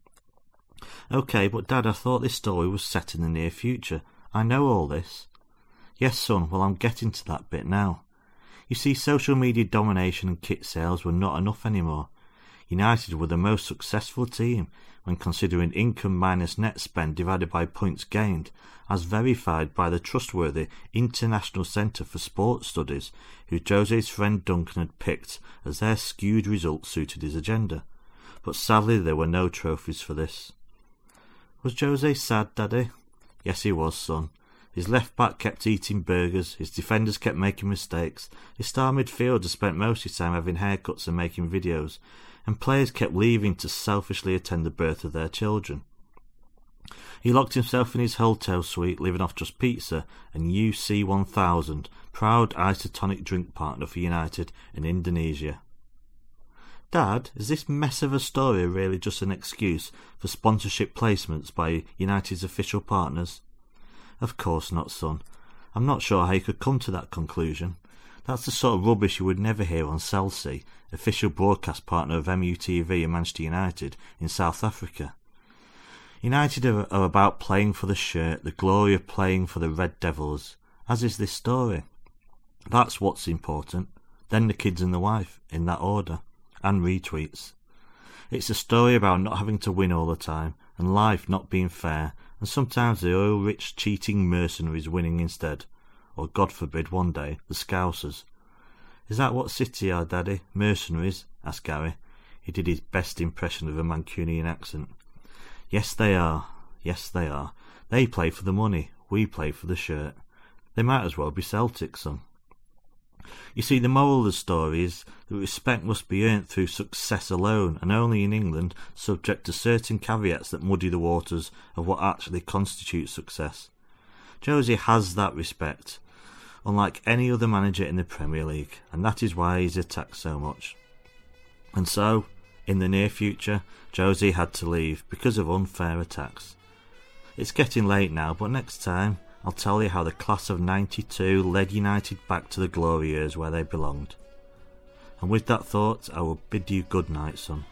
OK, but Dad, I thought this story was set in the near future. I know all this. Yes, son, well, I'm getting to that bit now. You see, social media domination and kit sales were not enough anymore. United were the most successful team when considering income minus net spend divided by points gained, as verified by the trustworthy International Centre for Sports Studies, who Jose's friend Duncan had picked as their skewed results suited his agenda. But sadly there were no trophies for this. Was Jose sad, Daddy? Yes, he was, son. His left back kept eating burgers, his defenders kept making mistakes, his star midfielder spent most of his time having haircuts and making videos, and players kept leaving to selfishly attend the birth of their children. He locked himself in his hotel suite, living off just pizza and UC 1000, proud isotonic drink partner for United in Indonesia. Dad, is this mess of a story really just an excuse for sponsorship placements by United's official partners? Of course not, son. I'm not sure how you could come to that conclusion. That's the sort of rubbish you would never hear on Cell C, official broadcast partner of MUTV and Manchester United in South Africa. United are about playing for the shirt, the glory of playing for the Red Devils, as is this story. That's what's important. Then the kids and the wife, in that order. And retweets. It's a story about not having to win all the time, and life not being fair, and sometimes the oil-rich cheating mercenaries winning instead, or God forbid one day, the Scousers. Is that what City are, Daddy? Mercenaries? Asked Gary. He did his best impression of a Mancunian accent. Yes, they are. Yes, they are. They play for the money, we play for the shirt. They might as well be Celtic, son. You see, the moral of the story is that respect must be earned through success alone, and only in England, subject to certain caveats that muddy the waters of what actually constitutes success. Jose has that respect, unlike any other manager in the Premier League, and that is why he's attacked so much. And so, in the near future, Jose had to leave because of unfair attacks. It's getting late now, but next time I'll tell you how the class of '92 led United back to the glory years where they belonged. And with that thought, I will bid you good night, son.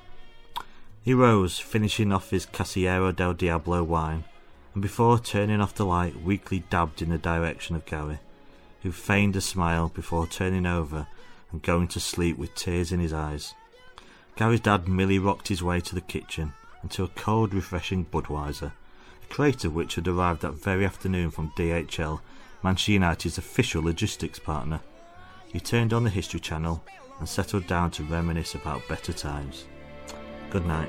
He rose, finishing off his Casillero del Diablo wine, and before turning off the light, weakly dabbed in the direction of Gary, who feigned a smile before turning over and going to sleep with tears in his eyes. Gary's dad merely rocked his way to the kitchen and to a cold, refreshing Budweiser, a crate of which had arrived that very afternoon from DHL, Manchester United's official logistics partner. He turned on the History Channel and settled down to reminisce about better times. Good night.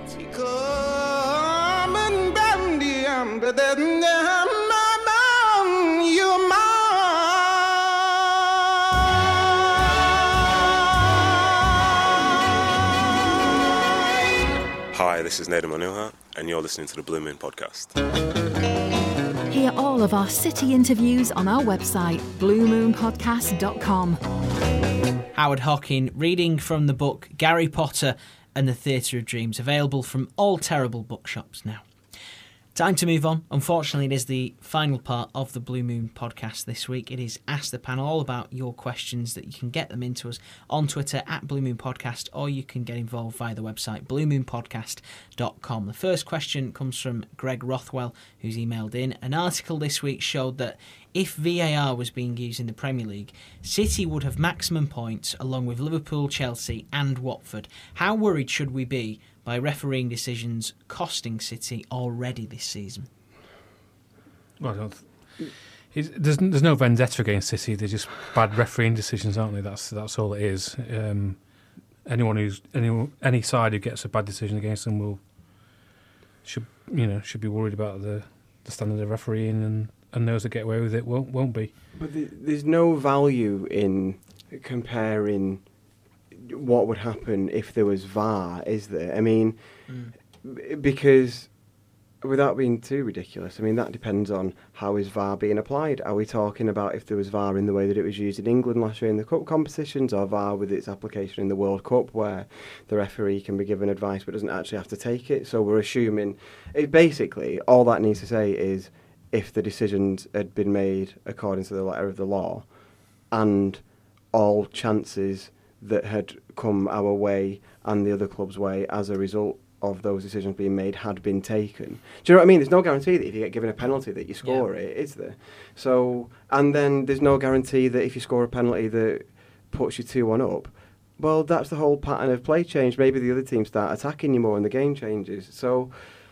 Hi, this is Nader Manuha, and you're listening to the Blue Moon Podcast. Hear all of our City interviews on our website, bluemoonpodcast.com. Howard Hockin reading from the book Gary Potter and the Theatre of Dreams, available from all terrible bookshops now. Time to move on. Unfortunately, it is the final part of the Blue Moon Podcast this week. It is Ask the Panel, all about your questions that you can get them into us on Twitter at Blue Moon Podcast, or you can get involved via the website bluemoonpodcast.com. The first question comes from Greg Rothwell, who's emailed in. An article this week showed that if VAR was being used in the Premier League, City would have maximum points along with Liverpool, Chelsea and Watford. How worried should we be by refereeing decisions costing City already this season? Well, there's no vendetta against City. They're just bad refereeing decisions, aren't they? That's all it is. Any side who gets a bad decision against them should be worried about the standard of refereeing, and those that get away with it won't be. But there's no value in comparing what would happen if there was VAR, is there? I mean, because without being too ridiculous, I mean, that depends on how is VAR being applied. Are we talking about if there was VAR in the way that it was used in England last year in the cup competitions, or VAR with its application in the World Cup, where the referee can be given advice but doesn't actually have to take it? So we're assuming, basically, all that needs to say is if the decisions had been made according to the letter of the law, and all chances that had come our way and the other club's way as a result of those decisions being made had been taken. Do you know what I mean? There's no guarantee that if you get given a penalty that you score it, is there? So, and then there's no guarantee that if you score a penalty that puts you 2-1 up, well, that's the whole pattern of play change. Maybe the other team start attacking you more and the game changes. So,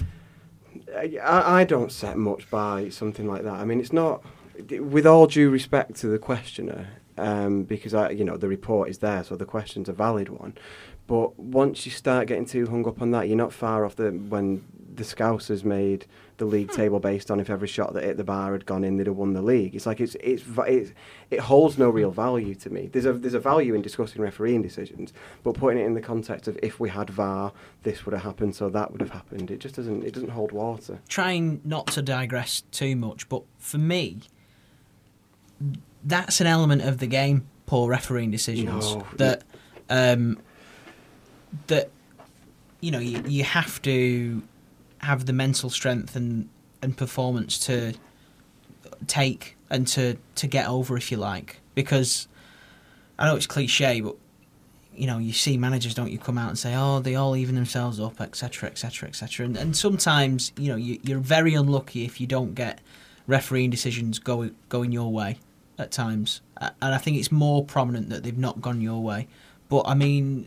I don't set much by something like that. I mean, it's not, with all due respect to the questioner, because the report is there, so the question's a valid one. But once you start getting too hung up on that, you're not far off when the Scousers made the league table based on if every shot that hit the bar had gone in, they'd have won the league. It's like it holds no real value to me. There's a value in discussing refereeing decisions, but putting it in the context of if we had VAR, this would have happened, so that would have happened. It just doesn't hold water. Trying not to digress too much, but for me, that's an element of the game. Poor refereeing decisions that you have to have the mental strength and performance to take and to get over, if you like. Because I know it's cliche, but you see managers, don't you, come out and say, oh, they all even themselves up, etc., etc., etc. And sometimes you're very unlucky if you don't get refereeing decisions going your way at times. And I think it's more prominent that they've not gone your way. But I mean,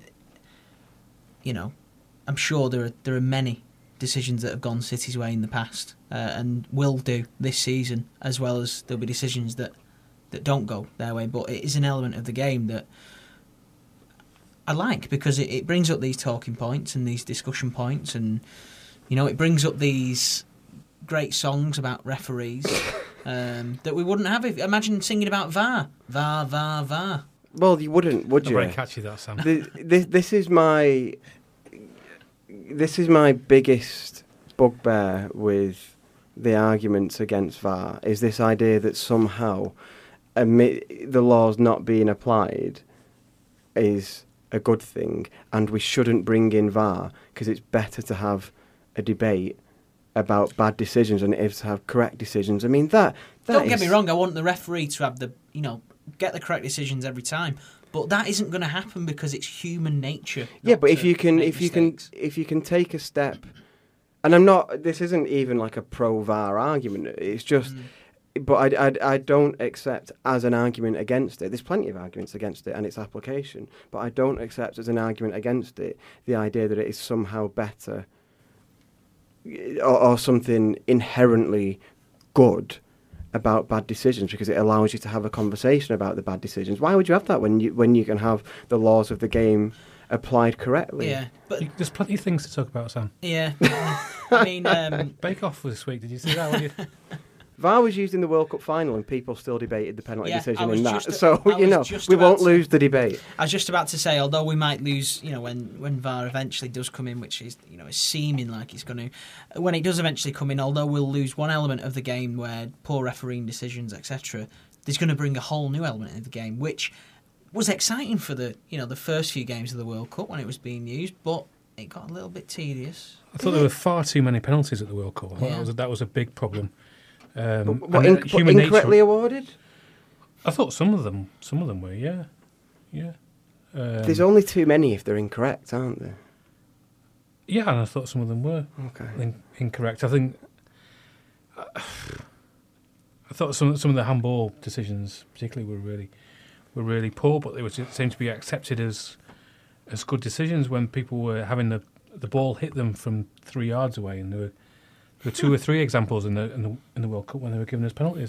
I'm sure there are many decisions that have gone City's way in the past and will do this season, as well as there'll be decisions that don't go their way. But it is an element of the game that I like, because it brings up these talking points and these discussion points, and it brings up these great songs about referees that we wouldn't have. Imagine singing about VAR. VAR, VAR, VAR. Well, you wouldn't, would you? Very catchy, that, Sam. This is my biggest bugbear with the arguments against VAR, is this idea that somehow the laws not being applied is a good thing, and we shouldn't bring in VAR because it's better to have a debate about bad decisions than it is to have correct decisions. I mean, that don't get me wrong, I want the referee to have get the correct decisions every time, but that isn't going to happen because it's human nature. Yeah, but if you can take a step, and I'm not. This isn't even like a pro-VAR argument. It's just, but I don't accept as an argument against it. There's plenty of arguments against it and its application, but I don't accept as an argument against it the idea that it is somehow better or something inherently good about bad decisions because it allows you to have a conversation about the bad decisions. Why would you have that when you can have the laws of the game applied correctly? Yeah, but there's plenty of things to talk about, Sam. Yeah, I mean, Bake Off this week. Did you see that? VAR was used in the World Cup final and people still debated the penalty decision in that. So, we won't lose the debate. I was just about to say, although we might lose, when VAR eventually does come in, which is, is seeming like it's going to, when it does eventually come in, although we'll lose one element of the game where poor refereeing decisions, etc., there's going to bring a whole new element of the game, which was exciting for the first few games of the World Cup when it was being used, but it got a little bit tedious. I thought there were far too many penalties at the World Cup. That was a big problem. Incorrectly awarded? I thought some of them were, yeah. There's only too many if they're incorrect, aren't there? Yeah, and I thought some of them were incorrect. I think I thought some of the handball decisions, particularly, were really poor, but they seemed to be accepted as good decisions when people were having the ball hit them from 3 yards away, and there were 2 or 3 examples in the World Cup when they were given as penalties.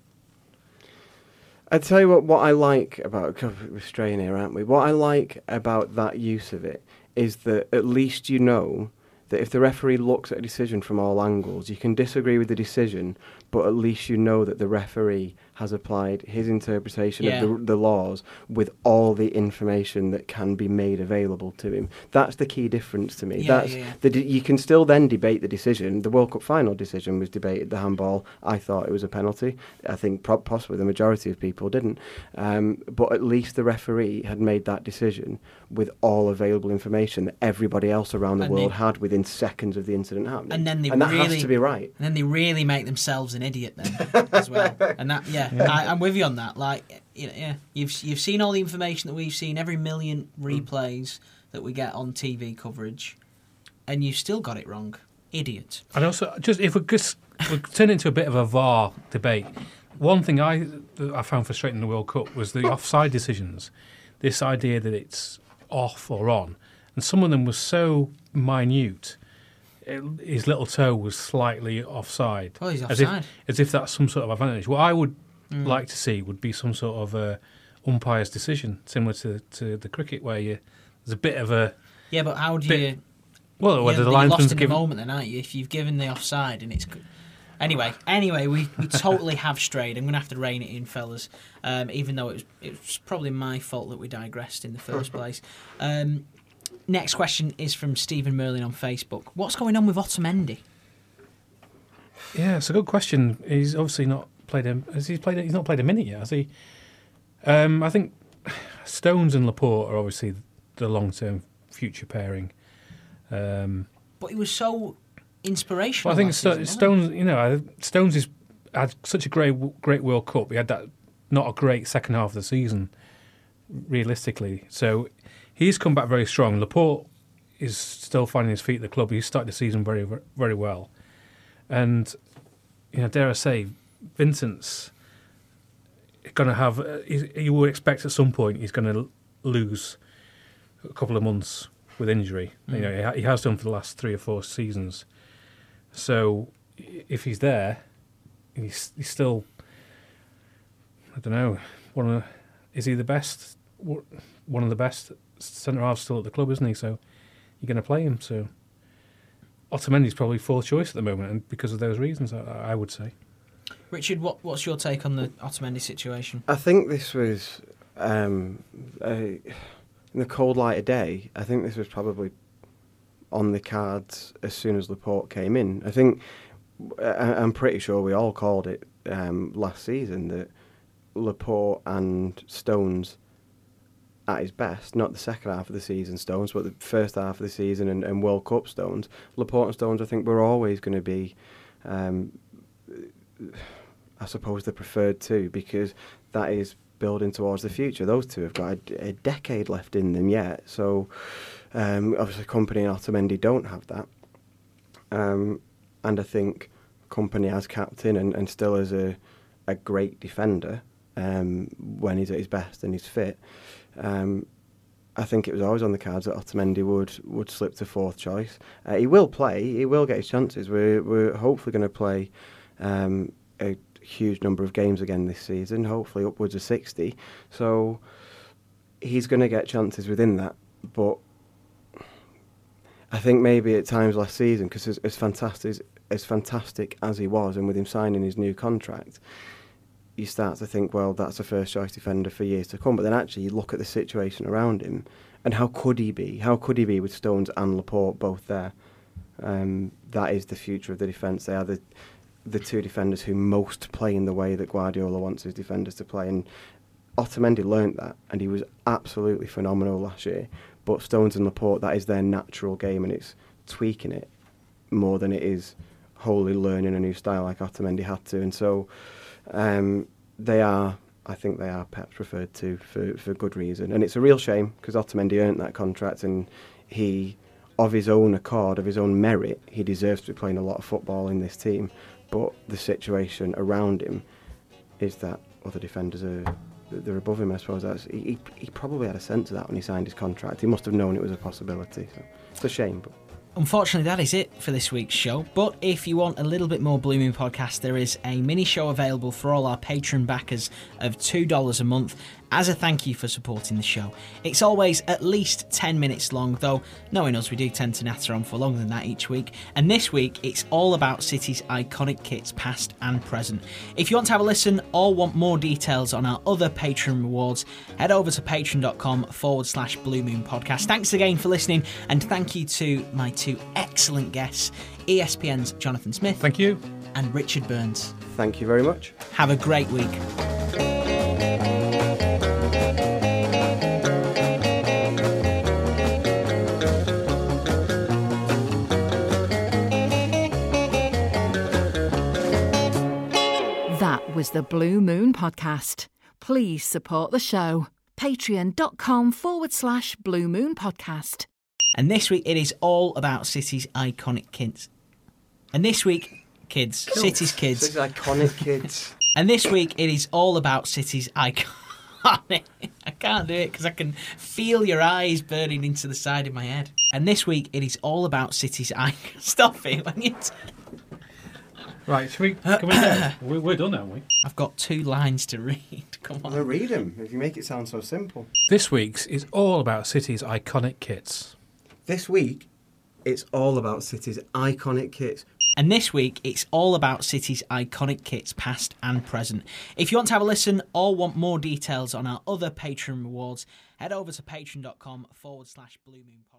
I tell you what I like about, we're straying here, aren't we? What I like about that use of it is that at least that if the referee looks at a decision from all angles, you can disagree with the decision, but at least you know that the referee has applied his interpretation of the laws with all the information that can be made available to him. That's the key difference to me. You can still then debate the decision. The World Cup final decision was debated, the handball. I thought it was a penalty. I think possibly the majority of people didn't. But at least the referee had made that decision with all available information that everybody else around the world had within seconds of the incident happening. And then that has to be right. And then they really make themselves an idiot then as well. And that, I'm with you on that. Like, you've seen all the information that we've seen, every million replays that we get on TV coverage, and you've still got it wrong. Idiot. And also, just if we turn into a bit of a VAR debate, one thing I found frustrating in the World Cup was the offside decisions. This idea that it's off or on, and some of them were so minute. His little toe was slightly offside. Oh, he's offside. As if that's some sort of advantage. What I would like to see would be some sort of umpire's decision, similar to the cricket, where there's a bit of a... Yeah, but how do you... Well, whether the linesman's lost in the moment then, aren't you? If you've given the offside and it's... Anyway, we totally have strayed. I'm going to have to rein it in, fellas, even though it was probably my fault that we digressed in the first place. Next question is from Stephen Merlin on Facebook. What's going on with Otamendi? Yeah, it's a good question. He's obviously not played him. He's not played a minute yet, has he? I think Stones and Laporte are obviously the long-term future pairing. But he was so inspirational. Well, I think Stones had such a great World Cup. He had that not a great second half of the season, realistically. So he's come back very strong. Laporte is still finding his feet at the club. He started the season very, very well. And, dare I say, Vincent's going to have... You would expect at some point he's going to lose a couple of months with injury. He has done for the last 3 or 4 seasons. So if he's there, he's still... I don't know. Is he the best? One of the best centre-halves still at the club, isn't he? So you're going to play him. So Otamendi's probably fourth choice at the moment, and because of those reasons, I would say. Richard, what's your take on the Otamendi situation? I think this was, in the cold light of day, I think this was probably on the cards as soon as Laporte came in. I think, I'm pretty sure we all called it last season that Laporte and Stones at his best, not the second half of the season Stones, but the first half of the season and World Cup Stones. Laporte and Stones, I think, were always going to be, I suppose, the preferred two, because that is building towards the future. Those two have got a decade left in them yet, so obviously Kompany and Otamendi don't have that. And I think Kompany as captain and still as a great defender when he's at his best and he's fit. I think it was always on the cards that Otamendi would slip to fourth choice. He will play. He will get his chances. We're hopefully going to play a huge number of games again this season, hopefully upwards of 60. So he's going to get chances within that. But I think maybe at times last season, because as fantastic as he was, and with him signing his new contract, you start to think, well, that's a first-choice defender for years to come. But then actually you look at the situation around him, and how could he be? How could he be with Stones and Laporte both there? That is the future of the defence. They are the two defenders who most play in the way that Guardiola wants his defenders to play. And Otamendi learnt that, and he was absolutely phenomenal last year. But Stones and Laporte, that is their natural game, and it's tweaking it more than it is wholly learning a new style like Otamendi had to. And so... I think they are Pep's preferred two for good reason. And it's a real shame because Otamendi earned that contract, and he, of his own accord, of his own merit, he deserves to be playing a lot of football in this team. But the situation around him is that other defenders they're above him, I suppose. He probably had a sense of that when he signed his contract. He must have known it was a possibility. So it's a shame, but... Unfortunately, that is it for this week's show. But if you want a little bit more Blue Moon podcast, there is a mini show available for all our Patreon backers of $2 a month. as a thank you for supporting the show. It's always at least 10 minutes long, though knowing us, we do tend to natter on for longer than that each week. And this week, it's all about City's iconic kits, past and present. If you want to have a listen or want more details on our other Patreon rewards, head over to patreon.com/Blue Moon Podcast. Thanks again for listening, and thank you to my two excellent guests, ESPN's Jonathan Smith. Thank you. And Richard Burns. Thank you very much. Have a great week. That was the Blue Moon Podcast. Please support the show. Patreon.com/Blue Moon Podcast. And this week it is all about City's iconic kids. And this week, City's kids. City's iconic kids. And this week it is all about City's iconic. I can't do it because I can feel your eyes burning into the side of my head. And this week it is all about City's iconic. Stop it when you. Right, can we go? We're done, aren't we? I've got 2 lines to read. Come on. Well, read them if you make it sound so simple. This week's is all about City's iconic kits. This week, it's all about City's iconic kits. And this week, it's all about City's iconic kits, past and present. If you want to have a listen or want more details on our other Patreon rewards, head over to patreon.com/Blue Moon Podcast.